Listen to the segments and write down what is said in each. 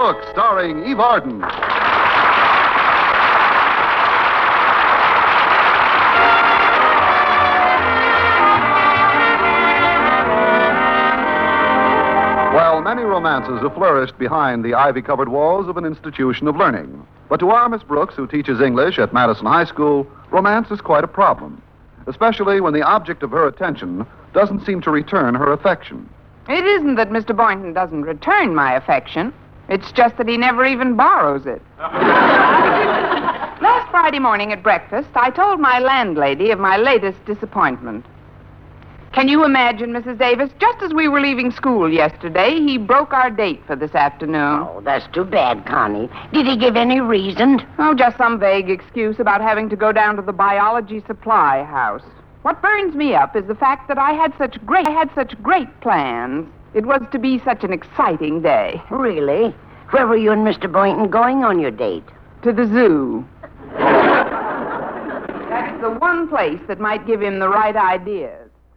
Brooks, starring Eve Arden. Well, many romances have flourished behind the ivy-covered walls of an institution of learning. But to our Miss Brooks, who teaches English at Madison High School, romance is quite a problem, especially when the object of her attention doesn't seem to return her affection. It isn't that Mr. Boynton doesn't return my affection. It's just that he never even borrows it. Last Friday morning at breakfast, I told my landlady of my latest disappointment. Can you imagine, Mrs. Davis? Just as we were leaving school yesterday, he broke our date for this afternoon. Oh, that's too bad, Connie. Did he give any reason? Oh, just some vague excuse about having to go down to the biology supply house. What burns me up is the fact that I had such great plans. It was to be such an exciting day. Really? Where were you and Mr. Boynton going on your date? To the zoo. That's the one place that might give him the right ideas.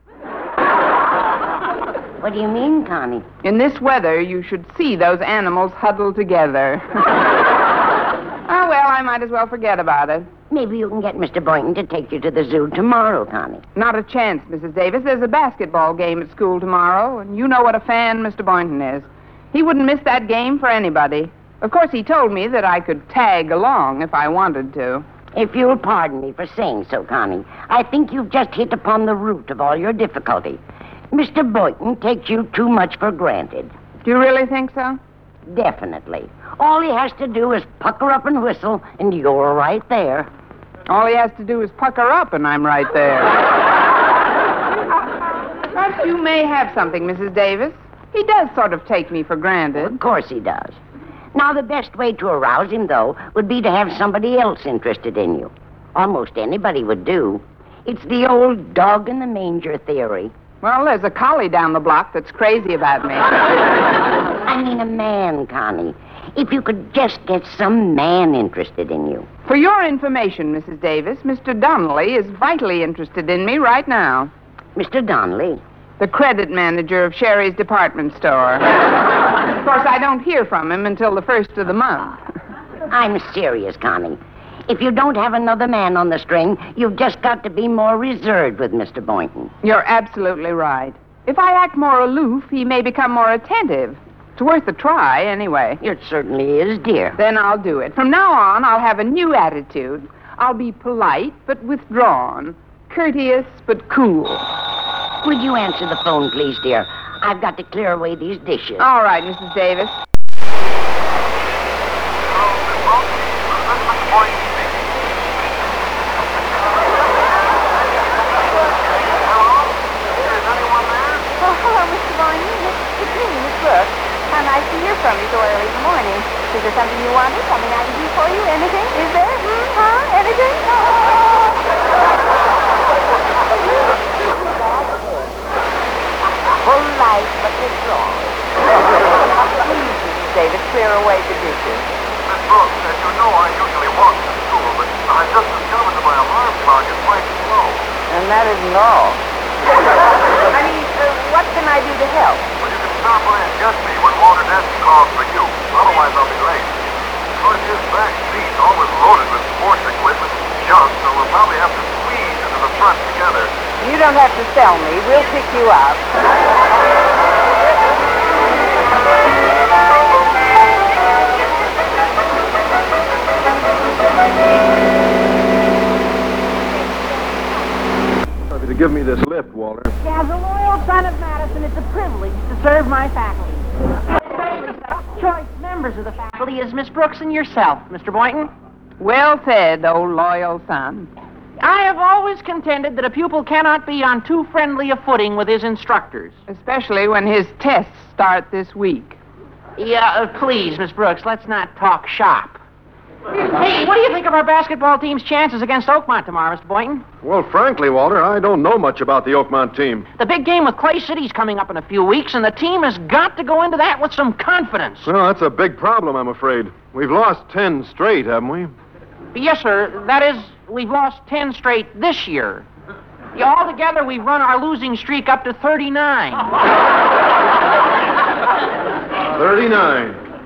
What do you mean, Connie? In this weather, you should see those animals huddled together. Oh, well, I might as well forget about it. Maybe you can get Mr. Boynton to take you to the zoo tomorrow, Connie. Not a chance, Mrs. Davis. There's a basketball game at school tomorrow, and you know what a fan Mr. Boynton is. He wouldn't miss that game for anybody. Of course, he told me that I could tag along if I wanted to. If you'll pardon me for saying so, Connie, I think you've just hit upon the root of all your difficulty. Mr. Boynton takes you too much for granted. Do you really think so? Definitely. All he has to do is pucker up and whistle, and you're right there. All he has to do is pucker up, and I'm right there. Perhaps you may have something, Mrs. Davis. He does sort of take me for granted. Of course he does. Now, the best way to arouse him, though, would be to have somebody else interested in you. Almost anybody would do. It's the old dog-in-the-manger theory. Well, there's a collie down the block that's crazy about me. I mean a man, Connie. If you could just get some man interested in you. For your information, Mrs. Davis, Mr. Donnelly is vitally interested in me right now. Mr. Donnelly? The credit manager of Sherry's department store. Of course, I don't hear from him until the first of the month. I'm serious, Connie. If you don't have another man on the string, you've just got to be more reserved with Mr. Boynton. You're absolutely right. If I act more aloof, he may become more attentive. It's worth a try, anyway. It certainly is, dear. Then I'll do it. From now on, I'll have a new attitude. I'll be polite, but withdrawn. Courteous, but cool. Would you answer the phone, please, dear? I've got to clear away these dishes. All right, Mrs. Davis. Nice to hear from you so early in the morning. Is there something you wanted? Something I can do for you? Anything? Is there? Anything? Polite but withdrawn. Please, Mrs. Davis, clear away the dishes. Miss Brooks, as you know, I usually walk to school, but I just discovered that my alarm clock is quite slow. And that isn't all. What can I do to help? Well, you can stop by and get me when Walter Denton calls for you. Otherwise, I'll be late. Of course, his back seat's always loaded with sports equipment and junk, so we'll probably have to squeeze into the front together. You don't have to sell me. We'll pick you up. To give me this lift, Walter. As a loyal son of Madison, it's a privilege to serve my faculty. Especially such choice members of the faculty as Miss Brooks and yourself, Mr. Boynton. Well said, oh loyal son. I have always contended that a pupil cannot be on too friendly a footing with his instructors. Especially when his tests start this week. Yeah, please, Miss Brooks, let's not talk shop. Hey, what do you think of our basketball team's chances against Oakmont tomorrow, Mr. Boynton? Well, frankly, Walter, I don't know much about the Oakmont team. The big game with Clay City's coming up in a few weeks, and the team has got to go into that with some confidence. Well, that's a big problem, I'm afraid. We've lost 10 straight, haven't we? Yes, sir. That is, we've lost 10 straight this year. Yeah, altogether, we've run our losing streak up to 39. 39.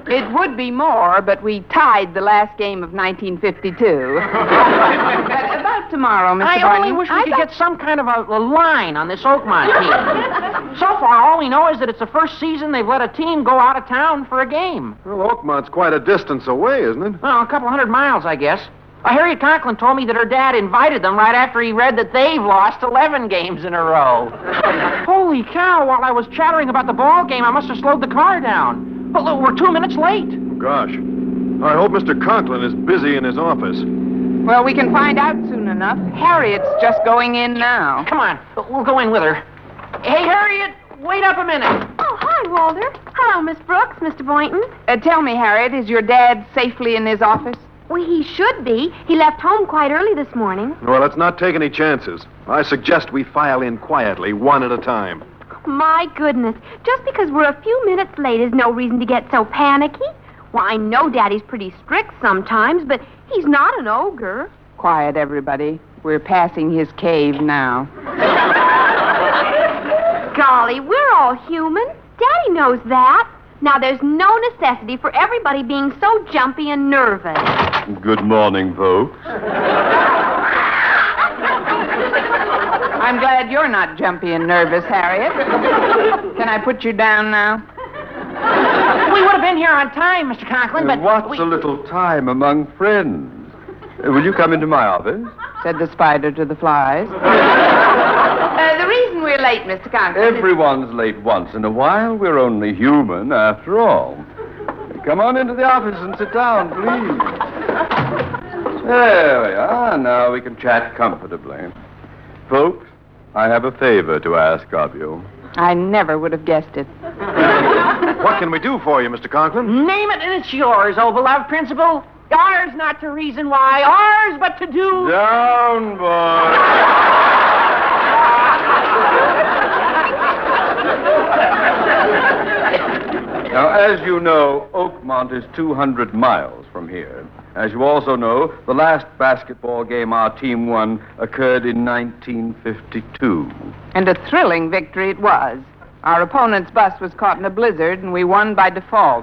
It would be more, but we tied the last game of 1952. But about tomorrow, Mr. I Barney. only wish we could get some kind of a line on this Oakmont team. So far, all we know is that it's the first season they've let a team go out of town for a game. Well, Oakmont's quite a distance away, isn't it? Well, a couple 100 miles, I guess. Harriet Conklin told me that her dad invited them right after he read that they've lost 11 games in a row. Holy cow, while I was chattering about the ball game, I must have slowed the car down. But look, we're 2 minutes late. Gosh. I hope Mr. Conklin is busy in his office. Well, we can find out soon enough. Harriet's just going in now. Come on, we'll go in with her. Hey, Harriet, wait up a minute. Oh, hi, Walter. Hello, Miss Brooks, Mr. Boynton. Tell me, Harriet, is your dad safely in his office? Well, he should be. He left home quite early this morning. Well, let's not take any chances. I suggest we file in quietly, one at a time. My goodness. Just because we're a few minutes late is no reason to get so panicky. Well, I know Daddy's pretty strict sometimes, but he's not an ogre. Quiet, everybody. We're passing his cave now. Golly, we're all human. Daddy knows that. Now, there's no necessity for everybody being so jumpy and nervous. Good morning, folks. I'm glad you're not jumpy and nervous, Harriet. Can I put you down now? We would have been here on time, Mr. Conklin, but... What's a little time among friends? Will you come into my office? Said the spider to the flies. The reason we're late, Mr. Conklin... Everyone's late once in a while. We're only human, after all. Come on into the office and sit down, please. There we are. Now we can chat comfortably. Folks, I have a favor to ask of you. I never would have guessed it. What can we do for you, Mr. Conklin? Name it and it's yours, oh beloved principal. Ours not to reason why, ours but to do... Down, boy. Now, as you know, Oakmont is 200 miles from here. As you also know, the last basketball game our team won occurred in 1952. And a thrilling victory it was. Our opponent's bus was caught in a blizzard, and we won by default.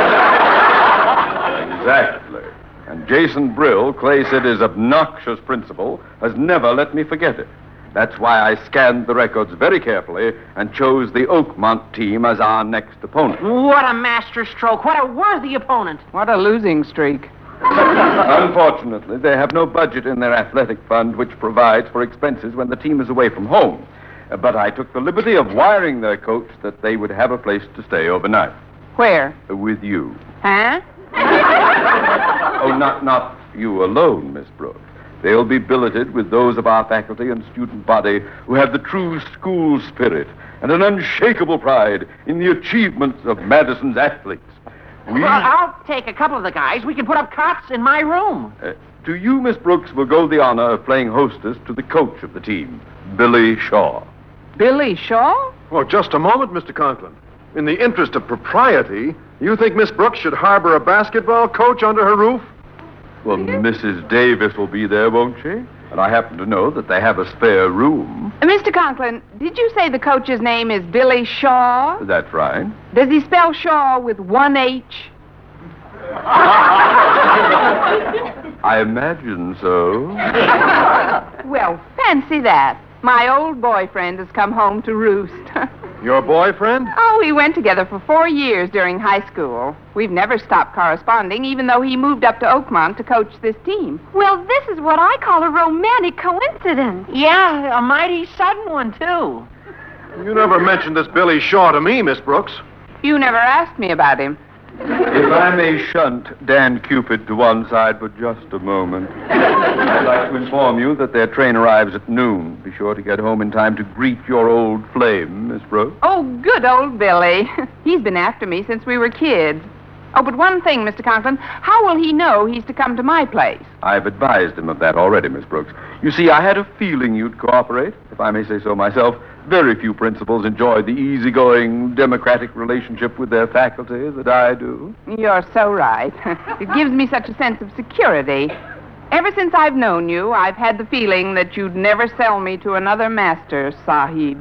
Exactly. And Jason Brill, Clay City's obnoxious principal, has never let me forget it. That's why I scanned the records very carefully and chose the Oakmont team as our next opponent. What a masterstroke. What a worthy opponent. What a losing streak. Unfortunately, they have no budget in their athletic fund which provides for expenses when the team is away from home. But I took the liberty of wiring their coach that they would have a place to stay overnight. Where? With you. Huh? Oh, not you alone, Miss Brooks. They'll be billeted with those of our faculty and student body who have the true school spirit and an unshakable pride in the achievements of Madison's athletes. Well, I'll take a couple of the guys. We can put up cots in my room. To you, Miss Brooks, will go the honor of playing hostess to the coach of the team, Billy Shaw. Billy Shaw? Oh, just a moment, Mr. Conklin. In the interest of propriety, you think Miss Brooks should harbor a basketball coach under her roof? Well, Mrs. Davis will be there, won't she? And I happen to know that they have a spare room. Mr. Conklin, did you say the coach's name is Billy Shaw? That's right. Does he spell Shaw with one H? I imagine so. Well, fancy that. My old boyfriend has come home to roost. Your boyfriend? Oh, we went together for 4 years during high school. We've never stopped corresponding, even though he moved up to Oakmont to coach this team. Well, this is what I call a romantic coincidence. Yeah, a mighty sudden one, too. You never mentioned this Billy Shaw to me, Miss Brooks. You never asked me about him. If I may shunt Dan Cupid to one side for just a moment, I'd like to inform you that their train arrives at noon. Be sure to get home in time to greet your old flame, Miss Brooks. Oh, good old Billy. He's been after me since we were kids. Oh, but one thing, Mr. Conklin, how will he know he's to come to my place? I've advised him of that already, Miss Brooks. You see, I had a feeling you'd cooperate, if I may say so myself. Very few principals enjoy the easygoing, democratic relationship with their faculty that I do. You're so right. It gives me such a sense of security. Ever since I've known you, I've had the feeling that you'd never sell me to another master, Sahib.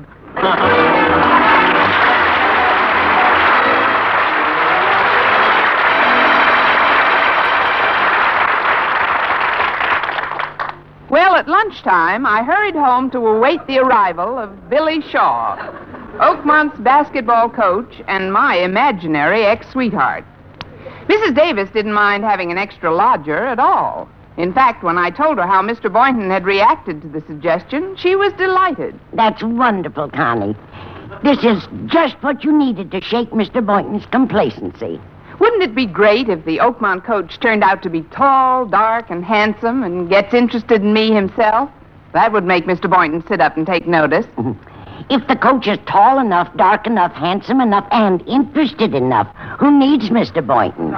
Well, at lunchtime, I hurried home to await the arrival of Billy Shaw, Oakmont's basketball coach and my imaginary ex-sweetheart. Mrs. Davis didn't mind having an extra lodger at all. In fact, when I told her how Mr. Boynton had reacted to the suggestion, she was delighted. That's wonderful, Connie. This is just what you needed to shake Mr. Boynton's complacency. Wouldn't it be great if the Oakmont coach turned out to be tall, dark, and handsome and gets interested in me himself? That would make Mr. Boynton sit up and take notice. If the coach is tall enough, dark enough, handsome enough, and interested enough, who needs Mr. Boynton?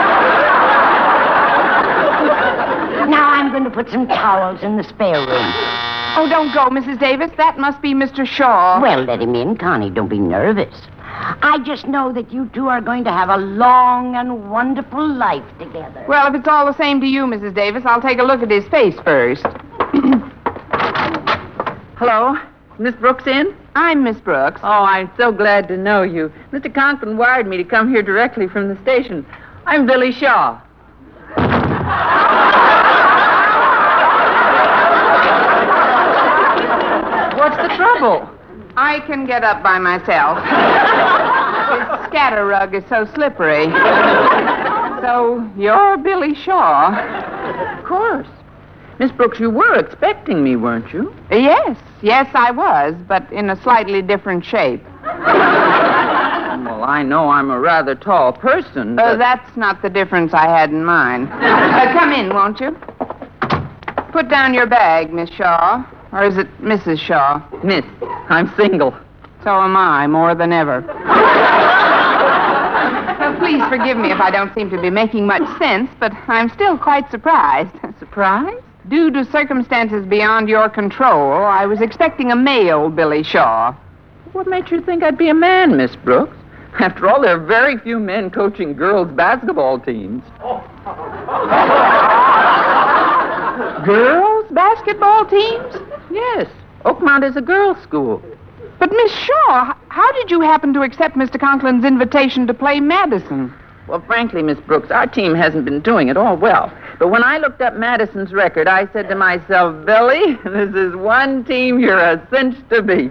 Now I'm going to put some towels in the spare room. Oh, don't go, Mrs. Davis. That must be Mr. Shaw. Well, let him in, Connie. Don't be nervous. I just know that you two are going to have a long and wonderful life together. Well, if it's all the same to you, Mrs. Davis, I'll take a look at his face first. Hello? Miss Brooks in? I'm Miss Brooks. Oh, I'm so glad to know you. Mr. Conklin wired me to come here directly from the station. I'm Billy Shaw. What's the trouble? I can get up by myself. This scatter rug is so slippery. So, you're Billy Shaw. Of course. Miss Brooks, you were expecting me, weren't you? Yes, I was, but in a slightly different shape. Well, I know I'm a rather tall person, but... That's not the difference I had in mind. Come in, won't you? Put down your bag, Miss Shaw. Or is it Mrs. Shaw? Miss, I'm single. So am I, more than ever. Well, please forgive me if I don't seem to be making much sense, but I'm still quite surprised. Surprised? Due to circumstances beyond your control, I was expecting a male Billy Shaw. What made you think I'd be a man, Miss Brooks? After all, there are very few men coaching girls' basketball teams. Girls' basketball teams? Yes. Oakmont is a girls' school. But, Miss Shaw, how did you happen to accept Mr. Conklin's invitation to play Madison? Well, frankly, Miss Brooks, our team hasn't been doing it all well. But when I looked up Madison's record, I said to myself, Billy, this is one team you're a cinch to beat.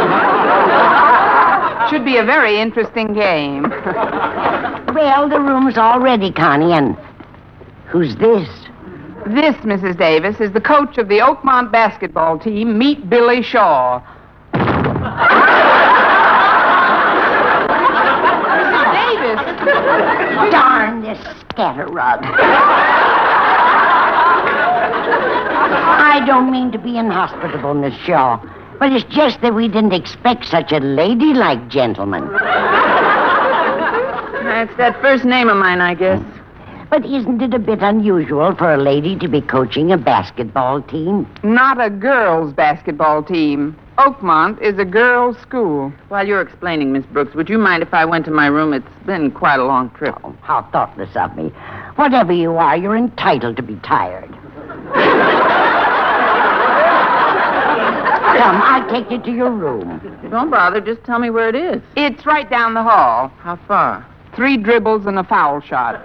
Should be a very interesting game. Well, the room's all ready, Connie, and who's this? This, Mrs. Davis, is the coach of the Oakmont basketball team. Meet Billy Shaw. Mrs. Davis! Darn this scatter rug. I don't mean to be inhospitable, Miss Shaw, but it's just that we didn't expect such a ladylike gentleman. That's that first name of mine, I guess. But isn't it a bit unusual for a lady to be coaching a basketball team? Not a girls' basketball team. Oakmont is a girls' school. While you're explaining, Miss Brooks, would you mind if I went to my room? It's been quite a long trip. Oh, how thoughtless of me. Whatever you are, you're entitled to be tired. Come, I'll take you to your room. Don't bother. Just tell me where it is. It's right down the hall. How far? 3 dribbles and a foul shot.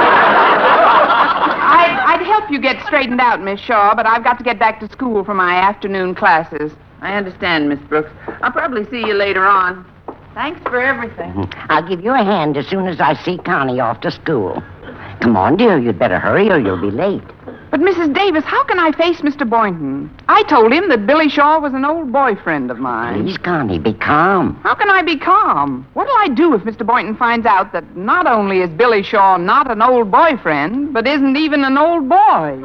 I'd help you get straightened out, Miss Shaw, but I've got to get back to school for my afternoon classes. I understand, Miss Brooks. I'll probably see you later on. Thanks for everything. I'll give you a hand as soon as I see Connie off to school. Come on, dear. You'd better hurry or you'll be late. But, Mrs. Davis, how can I face Mr. Boynton? I told him that Billy Shaw was an old boyfriend of mine. Please, Connie, be calm. How can I be calm? What'll I do if Mr. Boynton finds out that not only is Billy Shaw not an old boyfriend, but isn't even an old boy?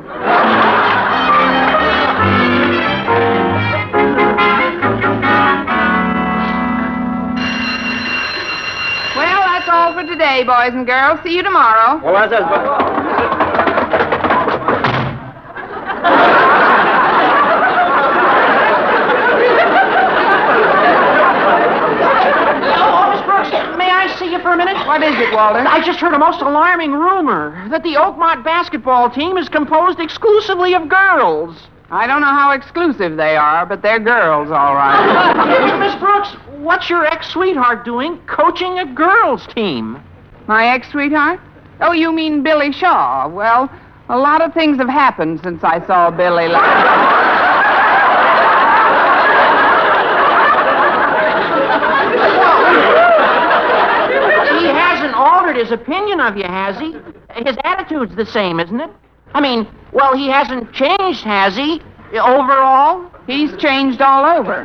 Well, that's all for today, boys and girls. See you tomorrow. Well, that's for a minute? What is it, Walter? I just heard a most alarming rumor that the Oakmont basketball team is composed exclusively of girls. I don't know how exclusive they are, but they're girls, all right. Miss Brooks, what's your ex-sweetheart doing coaching a girls' team? My ex-sweetheart? Oh, you mean Billy Shaw? Well, A lot of things have happened since I saw Billy last. He hasn't altered his opinion of you, has he? His attitude's the same, isn't it? I mean, well, he hasn't changed, has he? Overall? He's changed all over.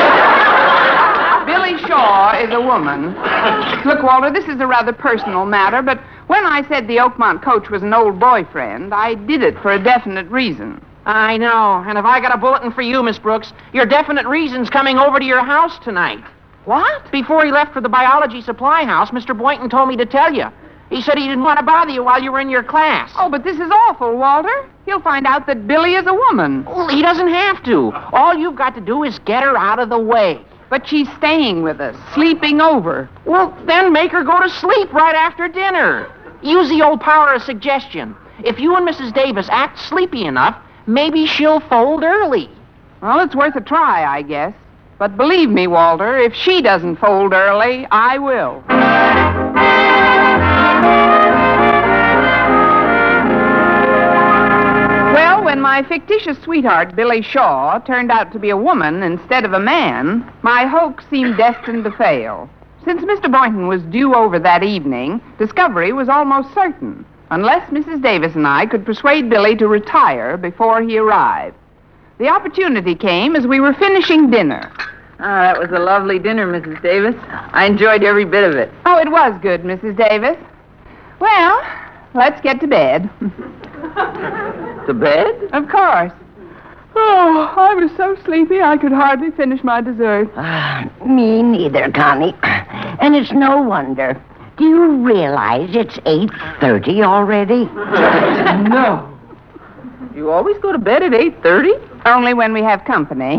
Billy Shaw is a woman. Look, Walter, this is a rather personal matter, but when I said the Oakmont coach was an old boyfriend, I did it for a definite reason. I know. And if I got a bulletin for you, Miss Brooks, your definite reason's coming over to your house tonight. What? Before he left for the biology supply house, Mr. Boynton told me to tell you. He said he didn't want to bother you while you were in your class. Oh, but this is awful, Walter. He'll find out that Billy is a woman. Well, he doesn't have to. All you've got to do is get her out of the way. But she's staying with us, sleeping over. Well, then make her go to sleep right after dinner. Use the old power of suggestion. If you and Mrs. Davis act sleepy enough, maybe she'll fold early. Well, it's worth a try, I guess. But believe me, Walter, if she doesn't fold early, I will. Well, when my fictitious sweetheart, Billy Shaw, turned out to be a woman instead of a man, my hoax seemed destined to fail. Since Mr. Boynton was due over that evening, discovery was almost certain, unless Mrs. Davis and I could persuade Billy to retire before he arrived. The opportunity came as we were finishing dinner. Ah, that was a lovely dinner, Mrs. Davis. I enjoyed every bit of it. Oh, it was good, Mrs. Davis. Well, let's get to bed. To bed? Of course. Oh, I was so sleepy I could hardly finish my dessert. Me neither, Connie. And it's no wonder. Do you realize it's 8:30 already? No. You always go to bed at 8:30? Only when we have company.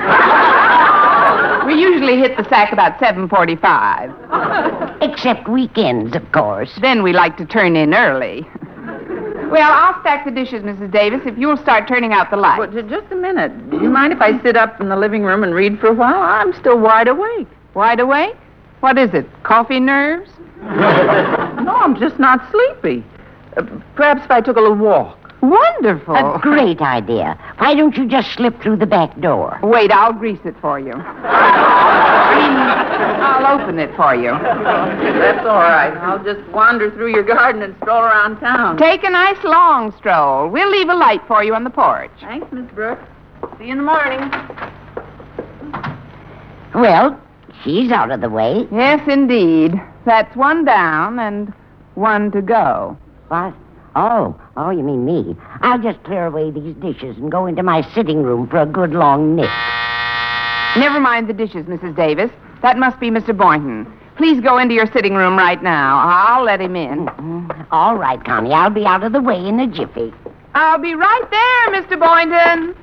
We usually hit the sack about 7:45. Except weekends, of course. Then we like to turn in early. Well, I'll stack the dishes, Mrs. Davis, if you'll start turning out the lights. Well, just a minute. Do you mind if I sit up in the living room and read for a while? I'm still wide awake. Wide awake? What is it, coffee nerves? No, I'm just not sleepy. Perhaps if I took a little walk. Wonderful. A great idea. Why don't you just slip through the back door? Wait, I'll grease it for you. I'll open it for you. That's all right. I'll just wander through your garden and stroll around town. Take a nice long stroll. We'll leave a light for you on the porch. Thanks, Miss Brooks. See you in the morning. Well, she's out of the way. Yes, indeed. That's one down and one to go. What? Oh, you mean me. I'll just clear away these dishes and go into my sitting room for a good long nip. Never mind the dishes, Mrs. Davis. That must be Mr. Boynton. Please go into your sitting room right now. I'll let him in. All right, Connie. I'll be out of the way in a jiffy. I'll be right there, Mr. Boynton.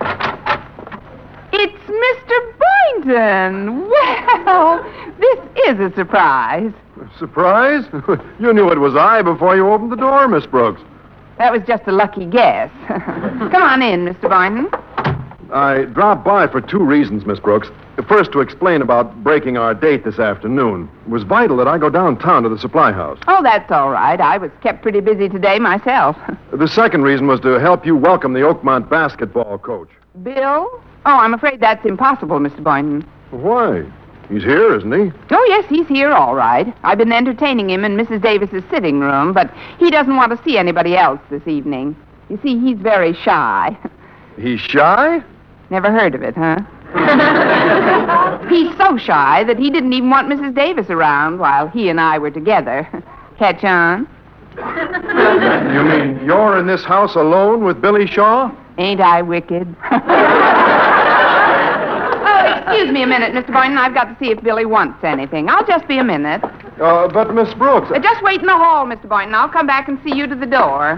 It's Mr. Boynton. Well, this is a surprise. Surprise? You knew it was I before you opened the door, Miss Brooks. That was just a lucky guess. Come on in, Mr. Boynton. I dropped by for two reasons, Miss Brooks. First, to explain about breaking our date this afternoon. It was vital that I go downtown to the supply house. Oh, that's all right. I was kept pretty busy today myself. The second reason was to help you welcome the Oakmont basketball coach. Bill? Oh, I'm afraid that's impossible, Mr. Boynton. Why? He's here, isn't he? Oh, yes, he's here, all right. I've been entertaining him in Mrs. Davis's sitting room, but he doesn't want to see anybody else this evening. You see, he's very shy. He's shy? Never heard of it, huh? He's so shy that he didn't even want Mrs. Davis around while he and I were together. Catch on? You mean you're in this house alone with Billy Shaw? Ain't I wicked? Excuse me a minute, Mr. Boynton. I've got to see if Billy wants anything. I'll just be a minute. But Miss Brooks... Just wait in the hall, Mr. Boynton. I'll come back and see you to the door.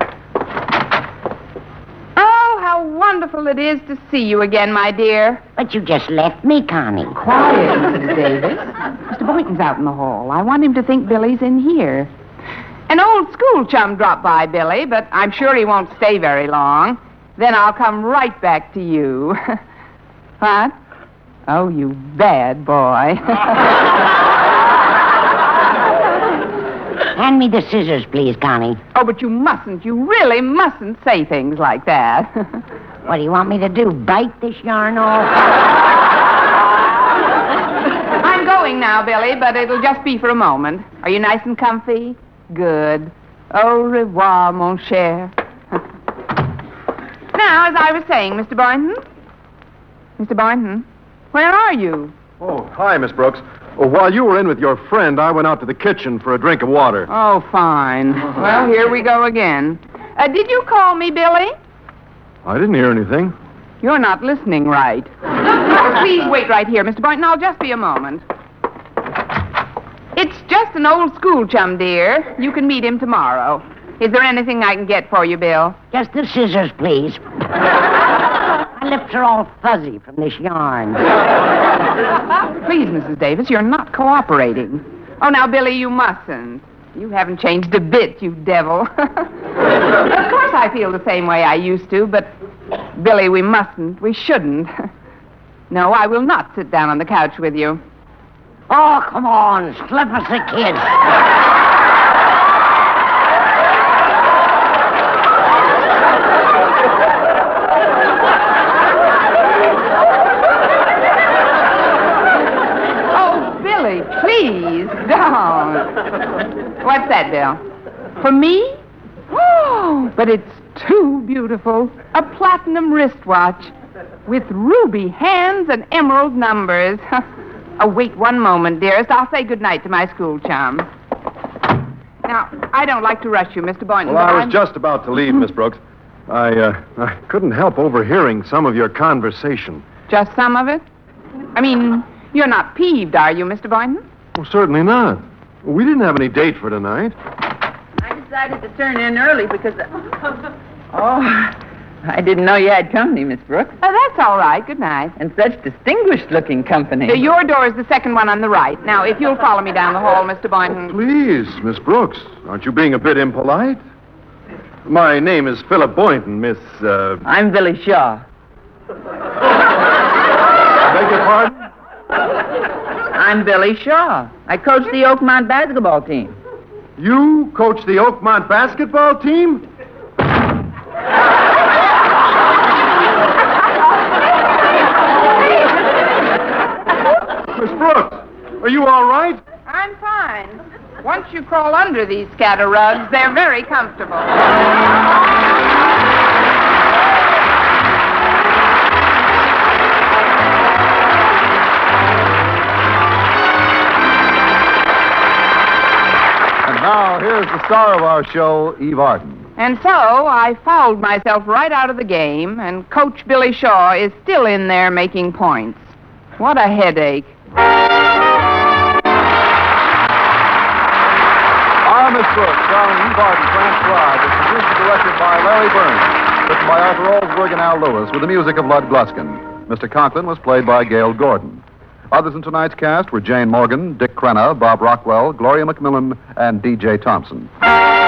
Oh, how wonderful it is to see you again, my dear. But you just left me, Connie. Quiet, Mrs. Davis. Mr. Boynton's out in the hall. I want him to think Billy's in here. An old school chum dropped by, Billy, but I'm sure he won't stay very long. Then I'll come right back to you. What? Oh, you bad boy. Hand me the scissors, please, Connie. Oh, but you mustn't. You really mustn't say things like that. What do you want me to do, bite this yarn off? I'm going now, Billy, but it'll just be for a moment. Are you nice and comfy? Good. Au revoir, mon cher. Now, as I was saying, Mr. Boynton. Mr. Boynton, where are you? Oh, hi, Miss Brooks. Oh, while you were in with your friend, I went out to the kitchen for a drink of water. Oh, fine. Well, here we go again. Did you call me, Billy? I didn't hear anything. You're not listening right. Please wait right here, Mr. Boynton. I'll just be a moment. It's just an old school chum, dear. You can meet him tomorrow. Is there anything I can get for you, Bill? Just the scissors, please. My lips are all fuzzy from this yarn. Please, Mrs. Davis, you're not cooperating. Oh, now, Billy, you mustn't. You haven't changed a bit, you devil. Of course I feel the same way I used to, but, Billy, we mustn't. We shouldn't. No, I will not sit down on the couch with you. Oh, come on, slip us a kiss. Please, don't. What's that, Bill? For me? Oh, but it's too beautiful. A platinum wristwatch with ruby hands and emerald numbers. Oh, wait one moment, dearest. I'll say goodnight to my school chum. Now, I don't like to rush you, Mr. Boynton. Well, I was just about to leave, Miss Brooks. I couldn't help overhearing some of your conversation. Just some of it? I mean, you're not peeved, are you, Mr. Boynton? Well, certainly not. We didn't have any date for tonight. I decided to turn in early because... Oh, I didn't know you had company, Miss Brooks. Oh, that's all right. Good night. And such distinguished-looking company. Your door is the second one on the right. Now, if you'll follow me down the hall, Mr. Boynton. Oh, please, Miss Brooks. Aren't you being a bit impolite? My name is Philip Boynton, Miss, I'm Billy Shaw. Beg your pardon? I'm Billy Shaw. I coach the Oakmont basketball team. You coach the Oakmont basketball team? Miss Brooks, are you all right? I'm fine. Once you crawl under these scatter rugs, they're very comfortable. Now, here's the star of our show, Eve Arden. And so I fouled myself right out of the game, and Coach Billy Shaw is still in there making points. What a headache. Our Miss Brooks, starring Eve Arden, transcribed, is produced and directed by Larry Burns, written by Arthur Oldsberg and Al Lewis, with the music of Lud Gluskin. Mr. Conklin was played by Gail Gordon. Others in tonight's cast were Jane Morgan, Dick Crenna, Bob Rockwell, Gloria McMillan, and D.J. Thompson.